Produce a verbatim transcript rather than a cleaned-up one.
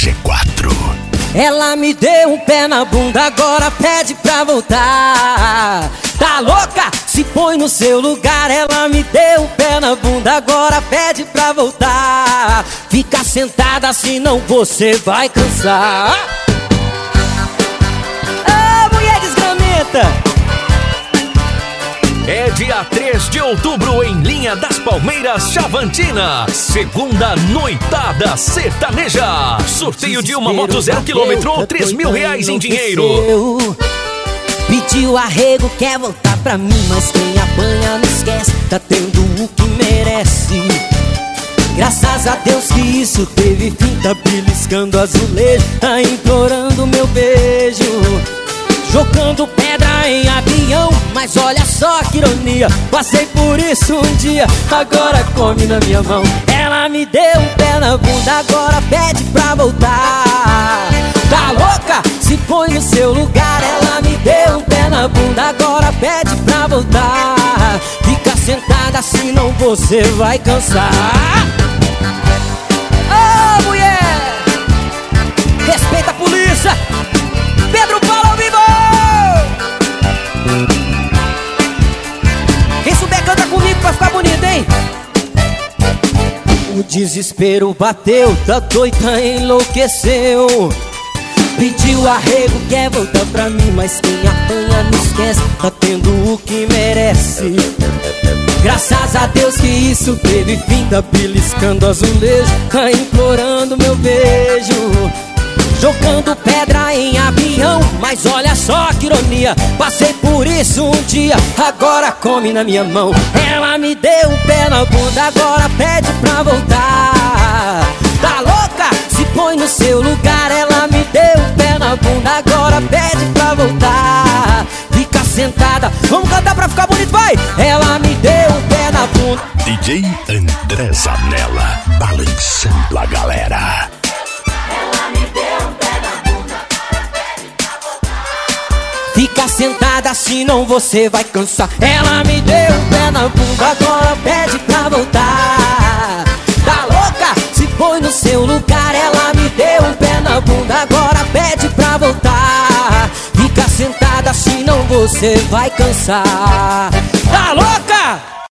G quatro. Ela me deu um pé na bunda, agora pede pra voltar. Tá louca? Se põe no seu lugar. Ela me deu um pé na bunda, agora pede pra voltar. Fica sentada, senão você vai cansar. Ah, mulher desgramenta! É dia três de outubro em Linha das Palmeiras, Chavantina. Segunda noitada sertaneja. Sorteio de uma moto zero quilômetro ou três mil reais em dinheiro. Pediu arrego, quer voltar pra mim, mas quem apanha não esquece. Tá tendo o que merece. Graças a Deus que isso teve fim. Tá beliscando azulejo, tá implorando meu beijo. Jogando pedra em avião, mas olha só que ironia. Passei por isso um dia, agora come na minha mão. Ela me deu um pé na bunda, agora pede pra voltar. Tá louca? Se põe no seu lugar. Ela me deu um pé na bunda, agora pede pra voltar. Fica sentada, senão você vai cansar. Ô, oh, mulher! Respeita a polícia! Pedro Paulo ao vivo! Quem souber canta comigo pra ficar bonito, hein? O desespero bateu, tá doida, enlouqueceu. Pediu arrego, quer voltar pra mim, mas quem apanha não esquece. Tá tendo o que merece. Graças a Deus que isso teve fim. Tá beliscando azulejo, tá implorando meu beijo. Jogando pedra em avião, mas olha só que ironia. Passei por isso um dia, agora come na minha mão. Ela me deu um pé na bunda, agora pede pra voltar. Tá louca? Se põe no seu lugar. Ela me deu um pé na bunda, agora pede pra voltar. Fica sentada, vamos cantar pra ficar bonito, vai! Ela me deu um pé na bunda. D J André Zanella, balançando a galera. Fica sentada, senão você vai cansar. Ela me deu um pé na bunda, agora pede pra voltar. Tá louca? Se põe no seu lugar. Ela me deu um pé na bunda, agora pede pra voltar. Fica sentada, senão você vai cansar. Tá louca?